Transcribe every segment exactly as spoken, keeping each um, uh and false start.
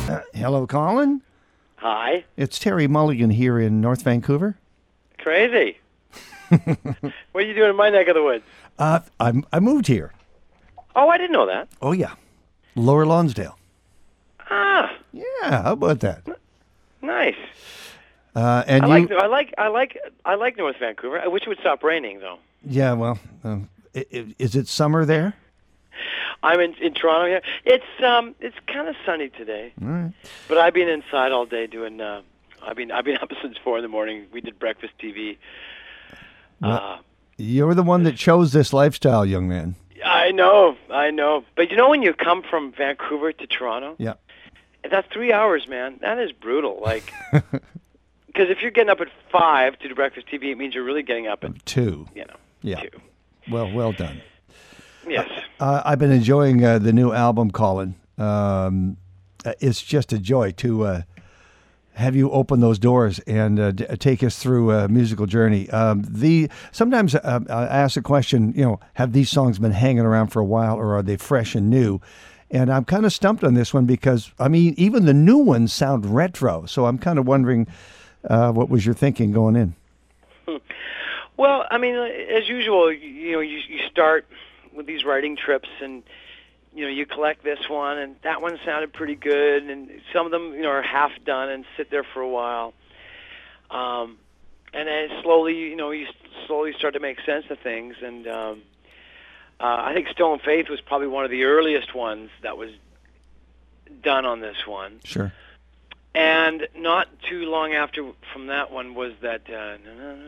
Hello, Colin. Hi. It's Terry Mulligan here in North Vancouver. Crazy. What are you doing in my neck of the woods? Uh, I'm, I moved here. Oh, I didn't know that. Oh, yeah. Lower Lonsdale. Ah, Yeah, how about that? nice. Uh, and I you, like, I like, I like, I like North Vancouver. I wish it would stop raining, though. yeah, well, um, i- i- is it summer there? I'm in, in Toronto here. It's um, it's kind of sunny today, All right. but I've been inside all day doing. Uh, I've been, I've been up since four in the morning. We did breakfast T V. Well, Uh, You're the one that chose this lifestyle, young man. I know, I know. But you know, when you come from Vancouver to Toronto, Yeah. that's three hours, man. That is brutal. Like, because if you're getting up at five to do breakfast T V, it means you're really getting up at, Two. you know, Yeah. two. Well, well done. Yes. Uh, I've been enjoying uh, the new album, Colin. Um, uh, it's just a joy to uh, have you open those doors and uh, d- take us through a musical journey. Um, the sometimes uh, I ask the question, you know, have these songs been hanging around for a while, or are they fresh and new? And I'm kind of stumped on this one because I mean, even the new ones sound retro. So I'm kind of wondering, uh, what was your thinking going in? Well, I mean, as usual, you, you know, you, you start with these writing trips, and you know, you collect this one, and that one sounded pretty good, and some of them, you know, are half done and sit there for a while, um, and then slowly, you know, you slowly start to make sense of things, and um, uh, I think Stone Faith was probably one of the earliest ones that was done on this one. Sure. And not too long after from that one was that uh,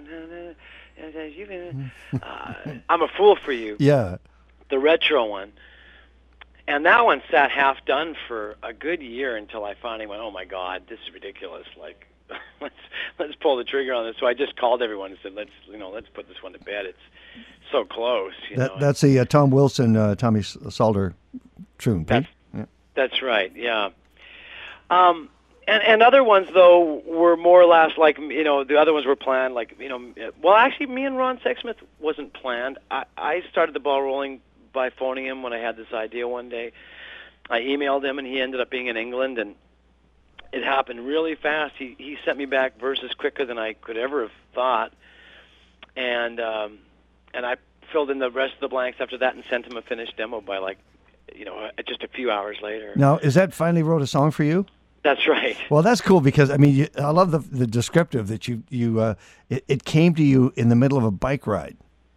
uh, I'm a Fool for You, Yeah. the retro one. And that one sat half done for a good year until I finally went, oh my God, this is ridiculous. Like, let's let's pull the trigger on this. So I just called everyone and said, let's you know let's put this one to bed. It's so close. You That, know. that's the uh, Tom Wilson, uh, Tommy Salter tune. That's Yeah. that's right. Yeah. Um. And, and other ones, though, were more or less like, you know, the other ones were planned, like, you know, well, actually, me and Ron Sexsmith wasn't planned. I, I started the ball rolling by phoning him when I had this idea one day. I emailed him, and he ended up being in England, and it happened really fast. He he sent me back verses quicker than I could ever have thought, and um, and I filled in the rest of the blanks after that and sent him a finished demo by, like, you know, just a few hours later. Now, is that Finally Wrote a Song for You? That's right. Well, that's cool because I mean, you, I love the the descriptive that you you uh, it, it came to you in the middle of a bike ride.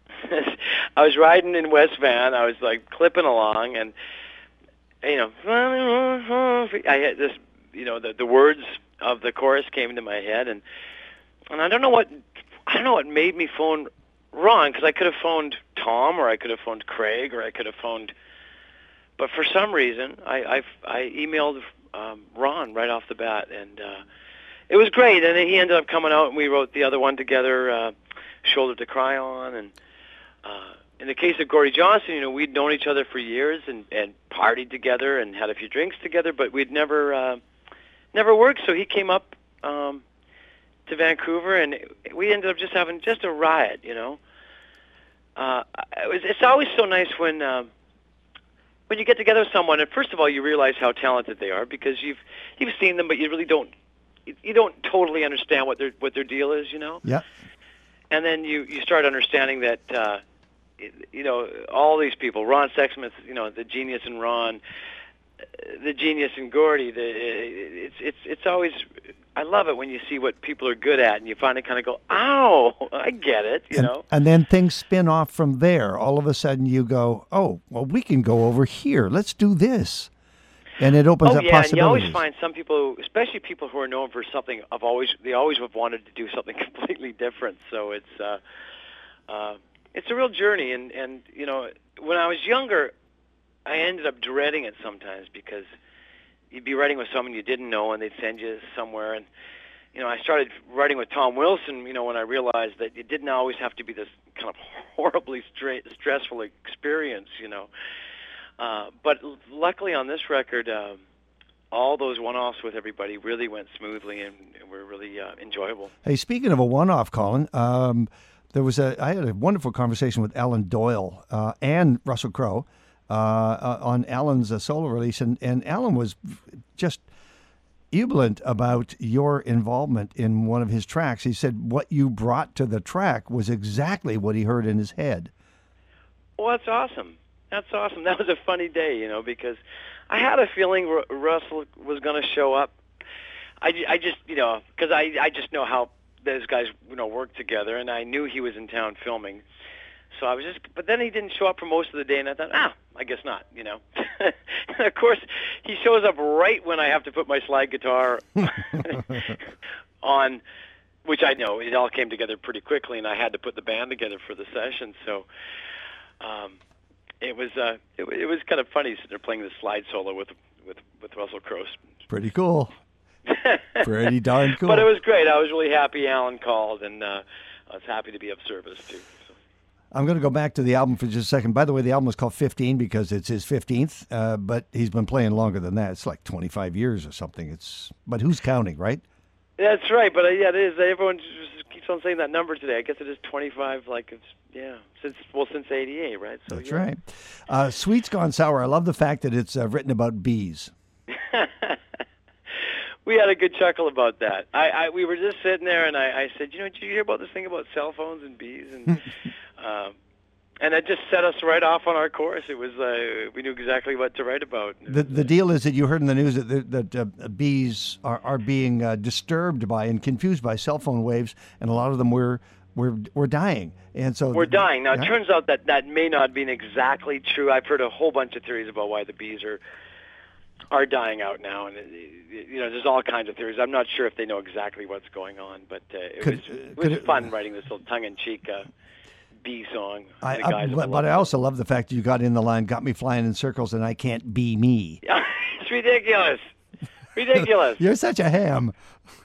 I was riding in West Van. I was like clipping along, and you know, I had this, you know, the the words of the chorus came into my head, and and I don't know what I don't know what made me phone Ron, because I could have phoned Tom, or I could have phoned Craig, or I could have phoned, but for some reason I I, I emailed um, Ron right off the bat, and uh, it was great. And he ended up coming out, and we wrote the other one together, uh, Shoulder to Cry On. And uh, in the case of Gordy Johnson, you know, we'd known each other for years and, and partied together and had a few drinks together, but we'd never uh, never worked. So he came up um, to Vancouver, and we ended up just having just a riot, you know. Uh, it was, it's always so nice when... Uh, When you get together with someone, and first of all, you realize how talented they are because you've you've seen them, but you really don't you don't totally understand what their what their deal is, you know. Yeah. And then you, you start understanding that uh, you know, all these people, Ron Sexsmith, you know, the genius in Ron, the genius in Gordy. The it's it's it's always, I love it when you see what people are good at, and you finally kind of go, "Ow, I get it," you and, know. And then things spin off from there. All of a sudden, you go, "Oh, well, we can go over here. Let's do this," and it opens oh, up yeah, possibilities. and you always find some people, especially people who are known for something, have always they always have wanted to do something completely different. So it's uh, uh, it's a real journey, and and you know, when I was younger, I ended up dreading it sometimes because you'd be writing with someone you didn't know, and they'd send you somewhere. And you know, I started writing with Tom Wilson, you know, when I realized that it didn't always have to be this kind of horribly stra- stressful experience, you know. Uh, but l- luckily on this record, uh, all those one-offs with everybody really went smoothly and, and were really uh, enjoyable. Hey, speaking of a one-off, Colin, um, there was a I had a wonderful conversation with Alan Doyle uh, and Russell Crowe uh, uh, on Alan's uh, solo release, and, and Alan was just Ublant about your involvement in one of his tracks. He said what you brought to the track was exactly what he heard in his head. Well, that's awesome. That's awesome. That was a funny day, you know, because I had a feeling R- Russell was going to show up. I, I just, you know, because I, I just know how those guys, you know, work together, and I knew he was in town filming. So I was just, but then he didn't show up for most of the day, and I thought, ah, I guess not, you know. And of course, he shows up right when I have to put my slide guitar on, which I know it all came together pretty quickly, and I had to put the band together for the session. So um, it was uh, it, it was kind of funny sitting there playing the slide solo with with with Russell Crowe. Pretty cool. Pretty darn cool. But it was great. I was really happy Alan called, and uh, I was happy to be of service too. So. I'm going to go back to the album for just a second. By the way, the album is called fifteen because it's his fifteenth, uh, but he's been playing longer than that. It's like twenty-five years or something. It's But who's counting, right? That's right, but uh, yeah, it is. Everyone just keeps on saying that number today. I guess it is twenty-five, like, it's, yeah, since, well, since eighty-eight, right? So, That's yeah. right. Uh, Sweet's Gone Sour. I love the fact that it's uh, written about bees. We had a good chuckle about that. I, I we were just sitting there, and I, I said, you know, did you hear about this thing about cell phones and bees? And um, and it just set us right off on our course. It was uh, we knew exactly what to write about. The the deal is that you heard in the news that that uh, bees are are being uh, disturbed by and confused by cell phone waves, and a lot of them were were were dying. And so we're dying now. Yeah. It turns out that that may not have been exactly true. I've heard a whole bunch of theories about why the bees are. are dying out now, and you know, there's all kinds of theories. I'm not sure if they know exactly what's going on, but uh, it could, was it could was it, fun writing this little tongue-in-cheek uh, bee song. I, the guys I, but, but I also love the fact that you got in the line, got me flying in circles, and I can't be me. It's ridiculous, ridiculous. You're such a ham.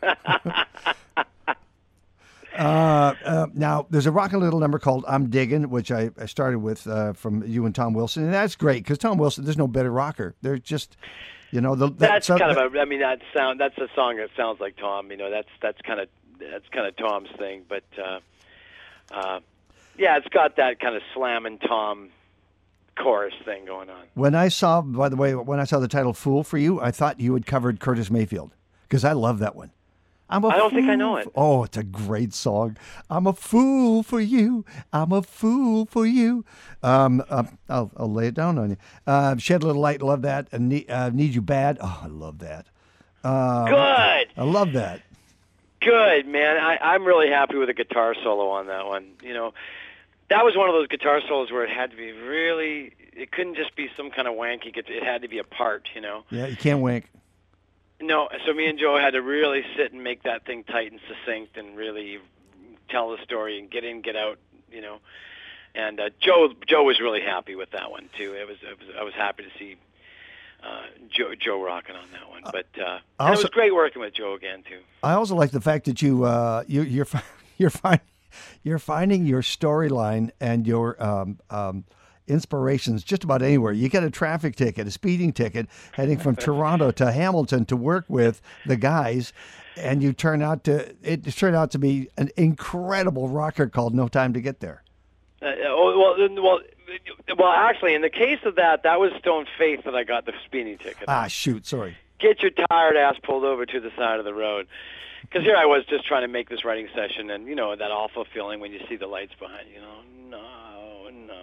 Uh, uh, now, there's a rockin' little number called I'm Diggin', which I, I started with uh, from you and Tom Wilson, and that's great because Tom Wilson, there's no better rocker. They're just, you know, the, that, that's so, kind of a. I mean, that sound. That's a song that sounds like Tom. You know, that's that's kind of that's kind of Tom's thing. But uh, uh, yeah, it's got that kind of slamming Tom chorus thing going on. When I saw, by the way, when I saw the title "Fool for You," I thought you had covered Curtis Mayfield because I love that one. I'm a I don't fool think I know it. For, oh, it's a great song. I'm a fool for you. I'm a fool for you. Um, uh, I'll, I'll lay it down on you. Uh, Shed a Little Light, love that. And need, uh, Need You Bad. Oh, I love that. Uh, Good. I love that. Good, man. I, I'm really happy with the guitar solo on that one. You know, that was one of those guitar solos where it had to be really. It couldn't just be some kind of wanky. It had to be a part. You know. Yeah, you can't wink. No, so me and Joe had to really sit and make that thing tight and succinct and really tell the story and get in, get out, you know. And uh, Joe Joe was really happy with that one too. It was, it was I was happy to see uh, Joe Joe rocking on that one. But uh, and also, it was great working with Joe again too. I also like the fact that you uh, you you're you're finding you're finding your storyline and your um, um, inspirations just about anywhere. You get a traffic ticket, a speeding ticket, heading from Toronto to Hamilton to work with the guys, and you turn out to it turned out to be an incredible rocker called "No Time to Get There." Uh, oh, well, well, well, actually, in the case of that, that was Stone Faith that I got the speeding ticket. Ah, shoot, sorry. Get your tired ass pulled over to the side of the road. Because here I was just trying to make this writing session, and, you know, that awful feeling when you see the lights behind you, know, no, no.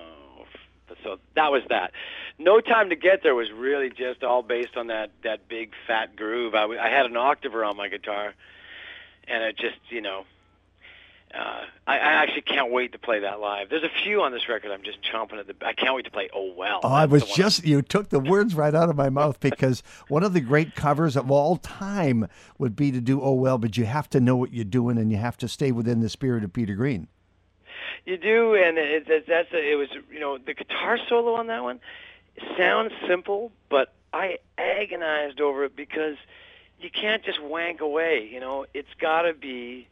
So that was that. No Time to Get There was really just all based on that, that big, fat groove. I, I had an octaver on my guitar, and it just, you know, uh, I, I actually can't wait to play that live. There's a few on this record I'm just chomping at the... I can't wait to play Oh Well. Oh, I was just... You took the words right out of my mouth because one of the great covers of all time would be to do Oh Well, but you have to know what you're doing and you have to stay within the spirit of Peter Green. You do, and it, it, that's a, it was, you know, the guitar solo on that one sounds simple, but I agonized over it because you can't just wank away, you know. It's got to be...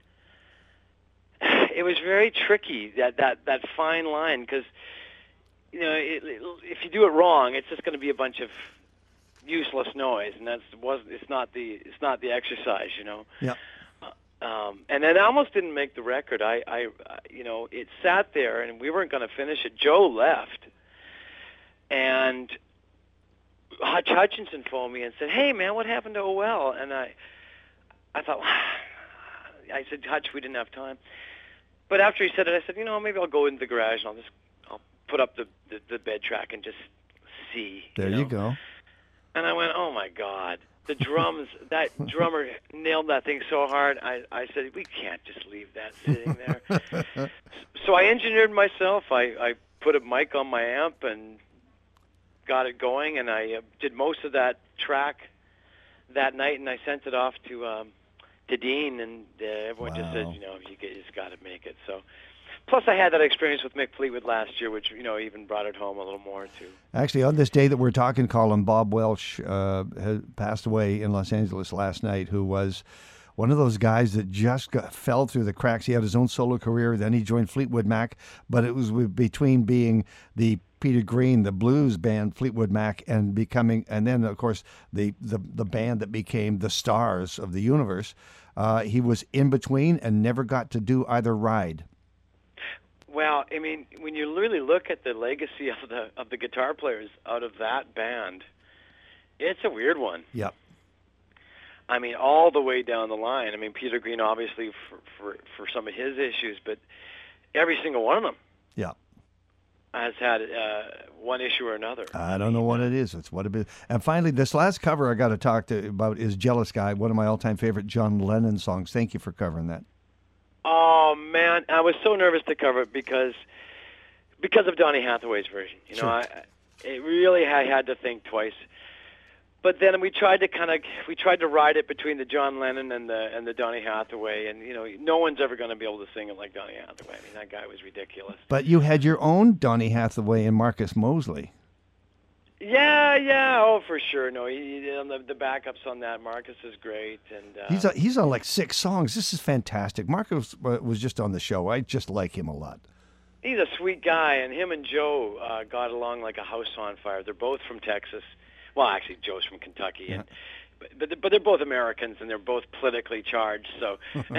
It was very tricky, that, that, that fine line, because, you know, it, it, if you do it wrong, it's just going to be a bunch of useless noise, and that's wasn't. It's not the it's not the exercise, you know. Yeah. Um, and it almost didn't make the record. I, I, you know, it sat there, and we weren't going to finish it. Joe left, and Hutch Hutchinson phoned me and said, "Hey, man, what happened to O L?" And I, I thought, I said, "Hutch, we didn't have time." But after he said it, I said, "You know, maybe I'll go into the garage and I'll just, I'll put up the the, the bed track and just see." There you, you know? go. And I went, "Oh my God, the drums! That drummer nailed that thing so hard." I I said, "We can't just leave that sitting there." So I engineered myself. I I put a mic on my amp and got it going, and I uh, did most of that track that night, and I sent it off to um, to Dean, and uh, everyone just said, Wow. you know, you, get, you just got to make it. So, plus I had that experience with Mick Fleetwood last year, which you know even brought it home a little more too. Actually, on this day that we're talking, Colin, Bob Welch uh, had passed away in Los Angeles last night, who was one of those guys that just got, fell through the cracks. He had his own solo career, then he joined Fleetwood Mac, but it was with, between being the Peter Green, the blues band Fleetwood Mac, and becoming, and then of course the the, the band that became the Stars of the Universe. Uh, he was in between and never got to do either ride. Well, I mean, when you really look at the legacy of the of the guitar players out of that band, it's a weird one. Yep. I mean, all the way down the line. I mean, Peter Green, obviously, for, for, for some of his issues, but every single one of them Yeah. has had uh, one issue or another. I don't know what it is. It's what it is. And finally, this last cover I got to talk to about is "Jealous Guy," one of my all-time favorite John Lennon songs. Thank you for covering that. Oh, man, I was so nervous to cover it because because of Donny Hathaway's version. You know, Sure. I, it really I had to think twice. But then we tried to kind of we tried to ride it between the John Lennon and the and the Donny Hathaway, and you know no one's ever going to be able to sing it like Donny Hathaway. I mean that guy was ridiculous. But you had your own Donny Hathaway and Marcus Mosley. Yeah, yeah, oh for sure. No, he, he, on the the backups on that, Marcus is great, and uh, He's a, he's on like six songs. This is fantastic. Marcus uh, was just on the show. I just like him a lot. he's a sweet guy, and him and Joe uh, got along like a house on fire. They're both from Texas. Well, actually, Joe's from Kentucky, and but, but but they're both Americans, and they're both politically charged. So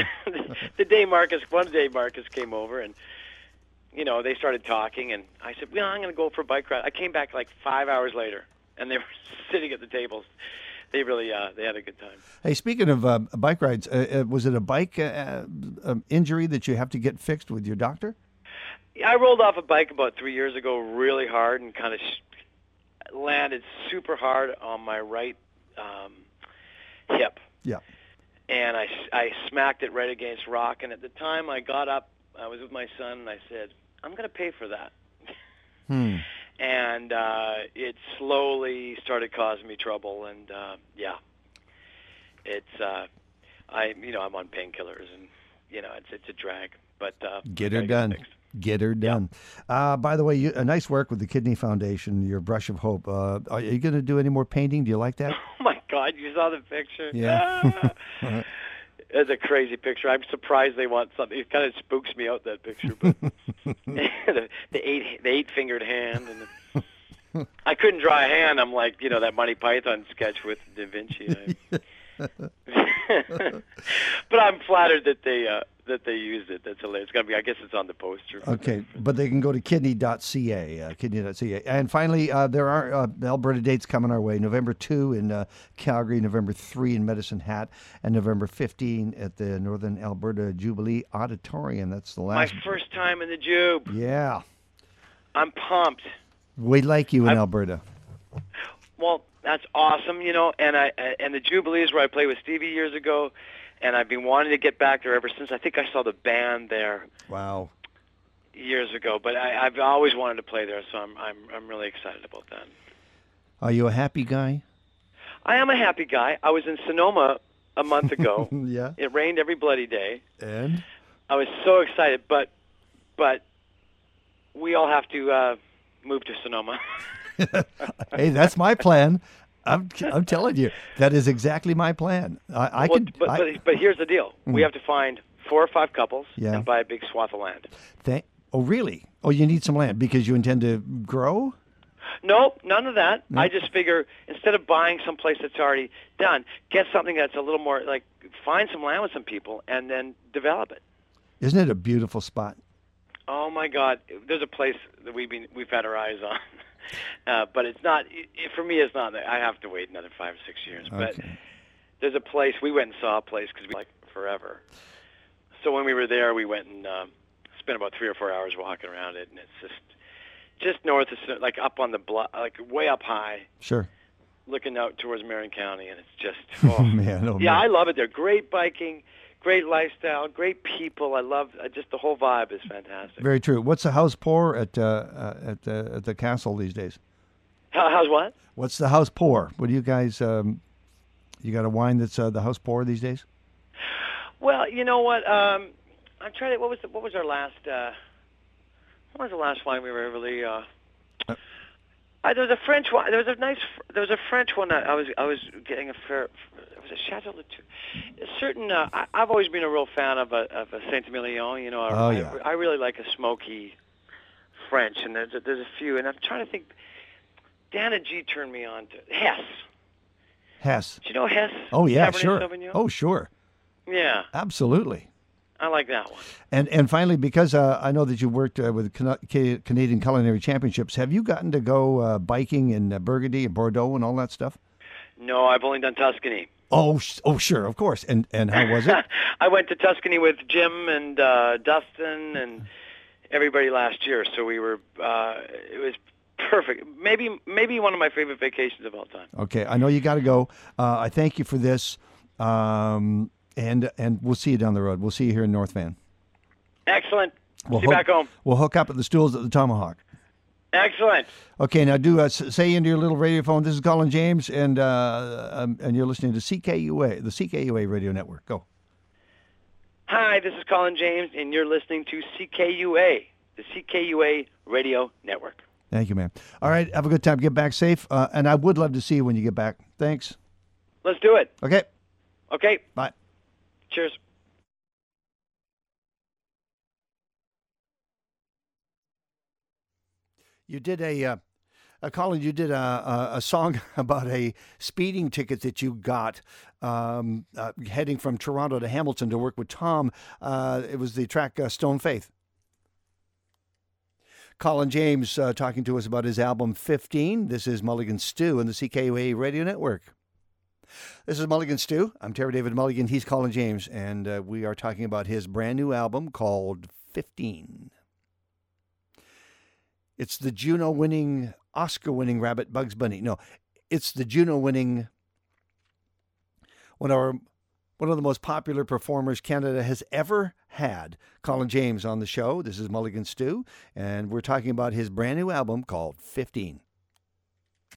the day Marcus, one day Marcus came over, and you know they started talking, and I said, "Well, I'm going to go for a bike ride." I came back like five hours later, and they were sitting at the tables. They really uh, they had a good time. Hey, speaking of uh, bike rides, uh, uh, was it a bike uh, um, injury that you have to get fixed with your doctor? I rolled off a bike about three years ago, really hard, and kind of sh- landed super hard on my right um, hip. Yeah. And I, I smacked it right against rock. And at the time I got up, I was with my son, and I said, "I'm going to pay for that." Hmm. And uh, it slowly started causing me trouble. And uh, yeah, it's uh, I you know I'm on painkillers, and you know it's it's a drag. But uh, Get I her gotta done. it fixed. Get her done. Uh, by the way, you, a nice work with the Kidney Foundation, your Brush of Hope. Uh, are you going to do any more painting? Do you like that? Oh my God! You saw the picture? Yeah. Ah. It's a crazy picture. I'm surprised they want something. It kind of spooks me out, that picture. But the, the eight the eight fingered hand, and the, I couldn't draw a hand. I'm like you know that Monty Python sketch with Da Vinci. But I'm flattered that they uh, that they used it. That's hilarious. It's gonna be. I guess it's on the poster. Okay, but they can go to kidney dot c a, uh, kidney dot c a. And finally, uh, there are uh, Alberta dates coming our way. November second in uh, Calgary, November third in Medicine Hat, and November fifteenth at the Northern Alberta Jubilee Auditorium. That's the My last. first time in the Jube. Yeah. I'm pumped. We like you in I've- Alberta. Well, that's awesome, you know. And I and the Jubilee is where I played with Stevie years ago, and I've been wanting to get back there ever since. I think I saw the band there Wow. years ago, but I, I've always wanted to play there, so I'm I'm I'm really excited about that. Are you a happy guy? I am a happy guy. I was in Sonoma a month ago. Yeah. It rained every bloody day. And? I was so excited, but but we all have to uh, move to Sonoma. Hey, that's my plan. I'm, I'm telling you, that is exactly my plan. I, I well, could. but, I, but but here's the deal: we have to find four or five couples Yeah. and buy a big swath of land. Thank, oh, really? Oh, you need some land because you intend to grow? No, none of that. I just figure instead of buying some place that's already done, get something that's a little more like find some land with some people and then develop it. Isn't it a beautiful spot? Oh my God, there's a place that we've been we've had our eyes on. uh, but it's not. It, it, for me, it's not. I have to wait another five or six years. Okay. But there's a place we went and saw a place because we like forever. So when we were there, we went and uh, spent about three or four hours walking around it, and it's just just north of, like up on the bluff, like way up high. Sure. Looking out towards Marion County, and it's just oh oh man, oh, yeah, man. I love it there. Great biking, great lifestyle, great people. I love uh, just the whole vibe is fantastic. Very true. What's the house pour at uh, uh, at the at the castle these days? How, how's what? What's the house pour? What do you guys? Um, you got a wine that's uh, the house pour these days? Well, you know what? Um, I'm trying to. What was the, what was our last? Uh, what was the last wine we were really? Uh, uh, I, there was a French one. There was a nice. There was a French one. That I was. I was getting a fair. It was a Chateau Latour. A certain. Uh, I, I've always been a real fan of a of a Saint Emilion. You know. Oh, I, yeah. I, I really like a smoky French, and there's a, there's a few. And I'm trying to think. Dana G turned me on to Hess. Hess. Do you know Hess? Oh yeah, Cabernet sure. Sauvignon? Oh sure. Yeah, Absolutely. I like that one. And and finally, because uh, I know that you worked uh, with Cana- Ca- Canadian Culinary Championships, have you gotten to go uh, biking in uh, Burgundy and Bordeaux and all that stuff? No, I've only done Tuscany. Oh, sh- oh, sure, of course. And and how was it? I went to Tuscany with Jim and uh, Dustin and everybody last year, so we were. Uh, it was perfect. Maybe maybe one of my favorite vacations of all time. Okay, I know you got to go. Uh, I thank you for this, um, and and we'll see you down the road. We'll see you here in North Van. Excellent. We'll see you hook, back home. We'll hook up at the stools at the Tomahawk. Excellent. Okay, now do uh, s- say into your little radio phone. This is Colin James, and uh, um, and you're listening to C K U A, the C K U A Radio Network. Go. Hi, this is Colin James, and you're listening to C K U A, the C K U A Radio Network. Thank you, man. All right, have a good time. Get back safe, uh, and I would love to see you when you get back. Thanks. Let's do it. Okay. Okay. Bye. Cheers. You did a, uh, uh, Colin, you did a, a, a song about a speeding ticket that you got um, uh, heading from Toronto to Hamilton to work with Tom. Uh, it was the track uh, Stone Faith. Colin James uh, talking to us about his album fifteen. This is Mulligan Stew and the C K U A Radio Network. This is Mulligan Stew. I'm Terry David Mulligan. He's Colin James, and uh, we are talking about his brand new album called fifteen. It's the Juno-winning, Oscar-winning rabbit Bugs Bunny. No, it's the Juno-winning, one of our, one of the most popular performers Canada has ever had. Colin James on the show. This is Mulligan Stew, and we're talking about his brand new album called fifteen.